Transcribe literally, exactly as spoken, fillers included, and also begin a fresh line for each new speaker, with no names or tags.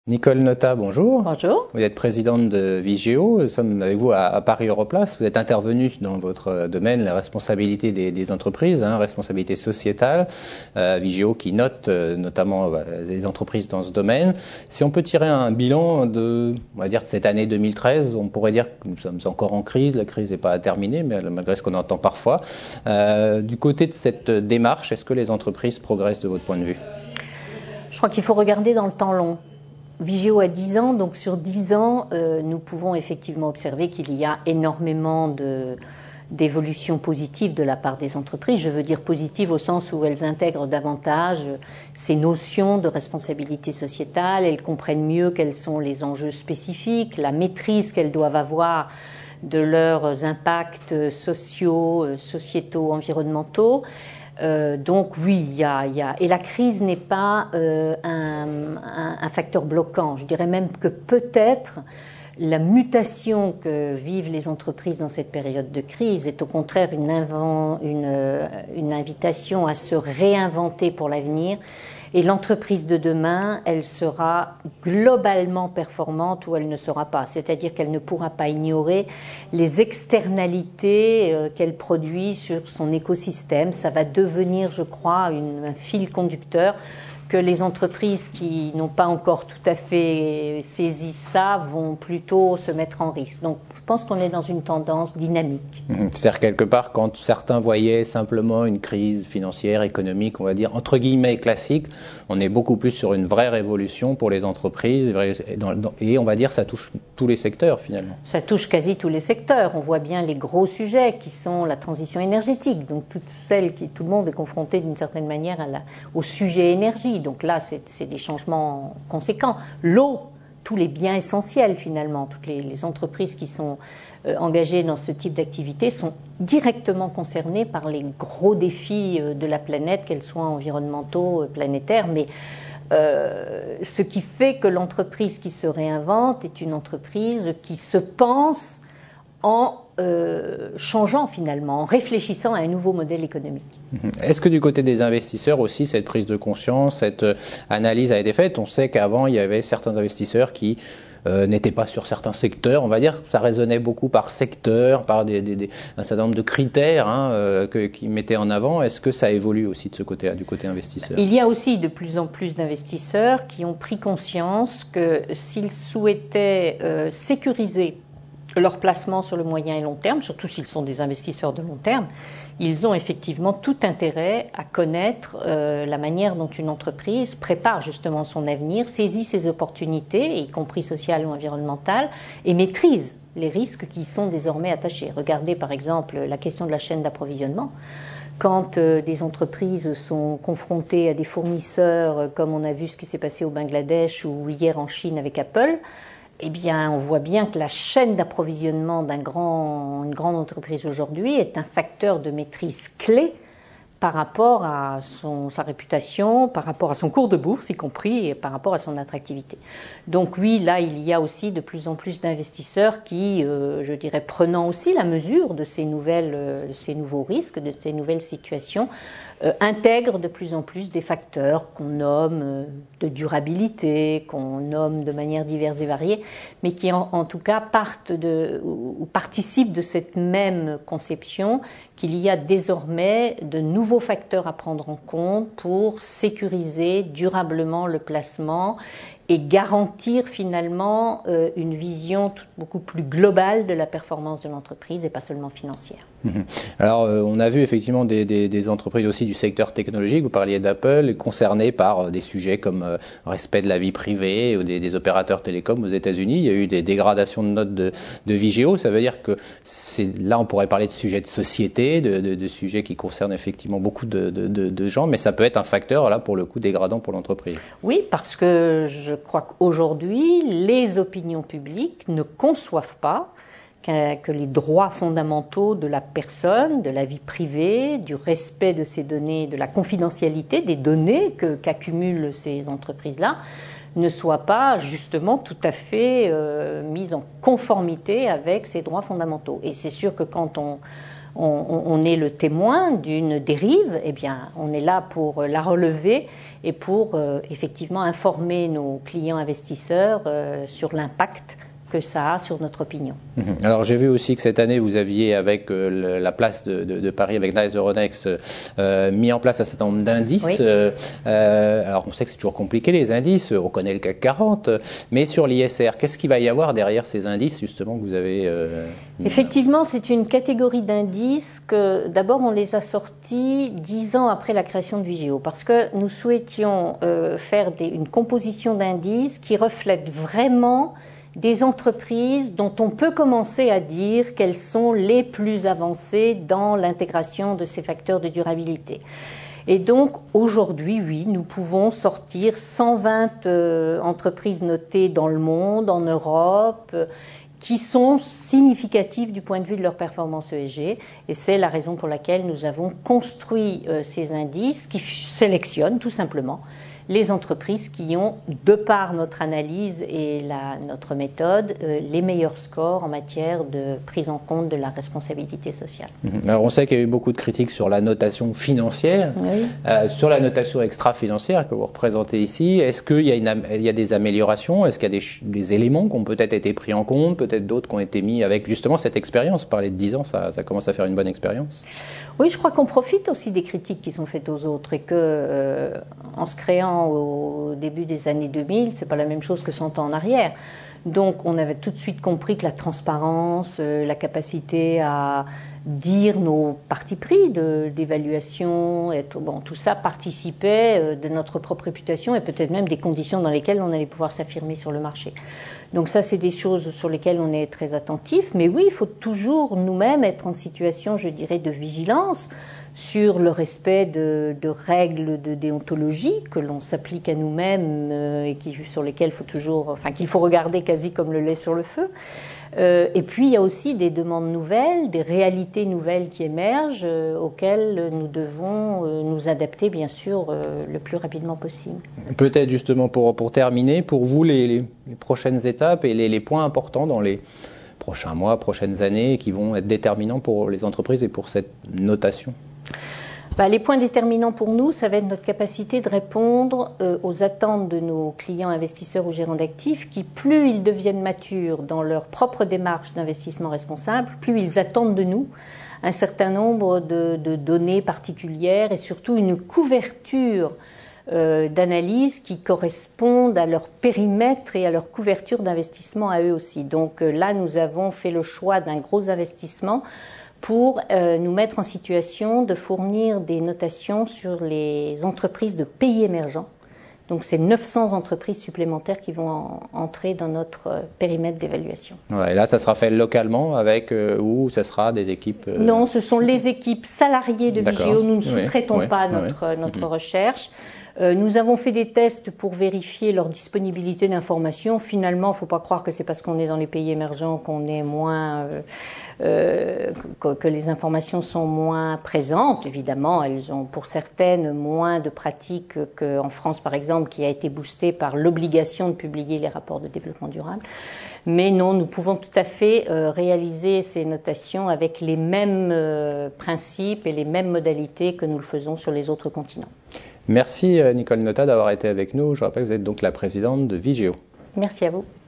Nicole Notat, bonjour.
Bonjour.
Vous êtes présidente de Vigeo. Nous sommes avec vous à, à Paris Europlace. Vous êtes intervenue dans votre domaine, la responsabilité des, des entreprises, hein, responsabilité sociétale. Euh, Vigeo qui note euh, notamment bah, les entreprises dans ce domaine. Si on peut tirer un bilan de, on va dire, de cette année deux mille treize, on pourrait dire que nous sommes encore en crise. La crise n'est pas terminée, mais malgré ce qu'on entend parfois. Euh, du côté de cette démarche, est-ce que les entreprises progressent de votre point de vue ?
Je crois qu'il faut regarder dans le temps long. Vigeo a dix ans, donc sur dix ans, euh, nous pouvons effectivement observer qu'il y a énormément de, d'évolutions positives de la part des entreprises. Je veux dire positives au sens où elles intègrent davantage ces notions de responsabilité sociétale, elles comprennent mieux quels sont les enjeux spécifiques, la maîtrise qu'elles doivent avoir de leurs impacts sociaux, sociétaux, environnementaux. Euh, donc oui, il y a, il y a, et la crise n'est pas euh, un, un, un facteur bloquant. Je dirais même que peut-être la mutation que vivent les entreprises dans cette période de crise est au contraire une, invent, une, une invitation à se réinventer pour l'avenir. Et l'entreprise de demain, elle sera globalement performante ou elle ne sera pas. C'est-à-dire qu'elle ne pourra pas ignorer les externalités euh, qu'elle produit sur son écosystème. Ça va devenir, je crois, une, un fil conducteur que les entreprises qui n'ont pas encore tout à fait saisi ça vont plutôt se mettre en risque. Donc, je pense qu'on est dans une tendance dynamique.
C'est-à-dire, quelque part, quand certains voyaient simplement une crise financière, économique, on va dire, entre guillemets, classique, on est beaucoup plus sur une vraie révolution pour les entreprises, et on va dire ça touche tous les secteurs, finalement.
Ça touche quasi tous les secteurs. On voit bien les gros sujets qui sont la transition énergétique, donc toutes celles qui, tout le monde est confronté d'une certaine manière à la, au sujet énergie. Donc là, c'est, c'est des changements conséquents. L'eau, tous les biens essentiels finalement, toutes les, les entreprises qui sont euh, engagées dans ce type d'activité sont directement concernées par les gros défis euh, de la planète, qu'elles soient environnementaux, euh, planétaires, mais euh, ce qui fait que l'entreprise qui se réinvente est une entreprise qui se pense en euh, changeant finalement, en réfléchissant à un nouveau modèle économique.
Est-ce que du côté des investisseurs aussi, cette prise de conscience, cette analyse a été faite ? On sait qu'avant, il y avait certains investisseurs qui euh, n'étaient pas sur certains secteurs. On va dire que ça résonnait beaucoup par secteur, par des, des, des, un certain nombre de critères hein, euh, que, qui mettaient en avant. Est-ce que ça évolue aussi de ce côté-là, du côté investisseur ?
Il y a aussi de plus en plus d'investisseurs qui ont pris conscience que s'ils souhaitaient euh, sécuriser leur placement sur le moyen et long terme, surtout s'ils sont des investisseurs de long terme, ils ont effectivement tout intérêt à connaître euh, la manière dont une entreprise prépare justement son avenir, saisit ses opportunités, y compris sociales ou environnementales, et maîtrise les risques qui y sont désormais attachés. Regardez par exemple la question de la chaîne d'approvisionnement. Quand euh, des entreprises sont confrontées à des fournisseurs, euh, comme on a vu ce qui s'est passé au Bangladesh ou hier en Chine avec Apple, eh bien, on voit bien que la chaîne d'approvisionnement d'un grand, une grande entreprise aujourd'hui est un facteur de maîtrise clé par rapport à son, sa réputation, par rapport à son cours de bourse, y compris, et par rapport à son attractivité. Donc oui, là, il y a aussi de plus en plus d'investisseurs qui, euh, je dirais, prenant aussi la mesure de ces nouvelles, euh, de ces nouveaux risques, de ces nouvelles situations, euh, intègrent de plus en plus des facteurs qu'on nomme euh, de durabilité, qu'on nomme de manière diverse et variée, mais qui en, en tout cas partent de, ou, ou participent de cette même conception qu'il y a désormais de nouveaux facteurs à prendre en compte pour sécuriser durablement le placement et garantir finalement euh, une vision tout, beaucoup plus globale de la performance de l'entreprise et pas seulement financière.
Alors, euh, on a vu effectivement des, des, des entreprises aussi du secteur technologique, vous parliez d'Apple, concernées par euh, des sujets comme euh, respect de la vie privée ou des, des opérateurs télécoms aux États-Unis. Il y a eu des dégradations de notes de, de Vigeo. Ça veut dire que c'est, là, on pourrait parler de sujets de société, de, de, de sujets qui concernent effectivement beaucoup de, de, de, de gens, mais ça peut être un facteur, là, pour le coup, dégradant pour l'entreprise.
Oui, parce que je crois qu'aujourd'hui, les opinions publiques ne conçoivent pas que les droits fondamentaux de la personne, de la vie privée, du respect de ces données, de la confidentialité des données que, qu'accumulent ces entreprises-là, ne soient pas justement tout à fait euh, mises en conformité avec ces droits fondamentaux. Et c'est sûr que quand on, on, on est le témoin d'une dérive, eh bien, on est là pour la relever et pour euh, effectivement informer nos clients investisseurs euh, sur l'impact que ça a sur notre opinion.
Alors j'ai vu aussi que cette année vous aviez avec euh, la place de, de, de Paris avec Nice Euronext euh, mis en place un certain nombre d'indices. Oui. Euh, alors on sait que c'est toujours compliqué les indices, on connaît le C A C quarante, mais sur l'I S R, qu'est-ce qu'il va y avoir derrière ces indices justement que vous avez euh, mis?
Effectivement, c'est une catégorie d'indices que d'abord on les a sortis dix ans après la création de Vigeo, parce que nous souhaitions euh, faire des, une composition d'indices qui reflète vraiment des entreprises dont on peut commencer à dire qu'elles sont les plus avancées dans l'intégration de ces facteurs de durabilité. Et donc aujourd'hui, oui, nous pouvons sortir cent vingt euh, entreprises notées dans le monde, en Europe, euh, qui sont significatives du point de vue de leur performance E S G. Et c'est la raison pour laquelle nous avons construit euh, ces indices qui sélectionnent tout simplement les entreprises qui ont, de par notre analyse et la, notre méthode, euh, les meilleurs scores en matière de prise en compte de la responsabilité sociale.
Alors on sait qu'il y a eu beaucoup de critiques sur la notation financière, oui. euh, sur la notation extra-financière que vous représentez ici. Est-ce qu'il y a, une, il y a des améliorations? Est-ce qu'il y a des, des éléments qui ont peut-être été pris en compte, peut-être d'autres qui ont été mis avec justement cette expérience? Parler de dix ans, ça, ça commence à faire une bonne expérience.
Oui, je crois qu'on profite aussi des critiques qui sont faites aux autres et que, euh, en se créant au début des années deux mille, c'est pas la même chose que cent ans en arrière. Donc, on avait tout de suite compris que la transparence, euh, la capacité à dire nos partis pris de, d'évaluation, et tout, bon, tout ça participait euh, de notre propre réputation et peut-être même des conditions dans lesquelles on allait pouvoir s'affirmer sur le marché. Donc ça, c'est des choses sur lesquelles on est très attentif. Mais oui, il faut toujours nous-mêmes être en situation, je dirais, de vigilance sur le respect de, de règles de déontologie que l'on s'applique à nous-mêmes euh, et qui, sur lesquelles il faut toujours, enfin, qu'il faut regarder quasi comme le lait sur le feu. Euh, et puis, il y a aussi des demandes nouvelles, des réalités nouvelles qui émergent, euh, auxquelles nous devons euh, nous adapter, bien sûr, euh, le plus rapidement possible.
Peut-être justement pour, pour terminer, pour vous, les, les, les prochaines étapes et les, les points importants dans les prochains mois, prochaines années, qui vont être déterminants pour les entreprises et pour cette notation?
Bah, les points déterminants pour nous, ça va être notre capacité de répondre euh, aux attentes de nos clients investisseurs ou gérants d'actifs qui, plus ils deviennent matures dans leur propre démarche d'investissement responsable, plus ils attendent de nous un certain nombre de, de données particulières et surtout une couverture euh, d'analyse qui correspondent à leur périmètre et à leur couverture d'investissement à eux aussi. Donc euh, là, nous avons fait le choix d'un gros investissement pour euh, nous mettre en situation de fournir des notations sur les entreprises de pays émergents. Donc, c'est neuf cents entreprises supplémentaires qui vont en, entrer dans notre euh, périmètre d'évaluation.
Ouais, et là, ça sera fait localement avec euh, ou ça sera des équipes euh...
Non, ce sont les équipes salariées de Vigeo. Nous ne sous-traitons oui, pas oui, notre, oui. notre mmh. recherche. Euh, nous avons fait des tests pour vérifier leur disponibilité d'informations. Finalement, il ne faut pas croire que c'est parce qu'on est dans les pays émergents qu'on est moins... Euh, Euh, que, que les informations sont moins présentes. Évidemment, elles ont pour certaines moins de pratiques qu'en France, par exemple, qui a été boostée par l'obligation de publier les rapports de développement durable. Mais non, nous pouvons tout à fait euh, réaliser ces notations avec les mêmes euh, principes et les mêmes modalités que nous le faisons sur les autres continents.
Merci Nicole Notat d'avoir été avec nous. Je rappelle que vous êtes donc la présidente de Vigeo.
Merci à vous.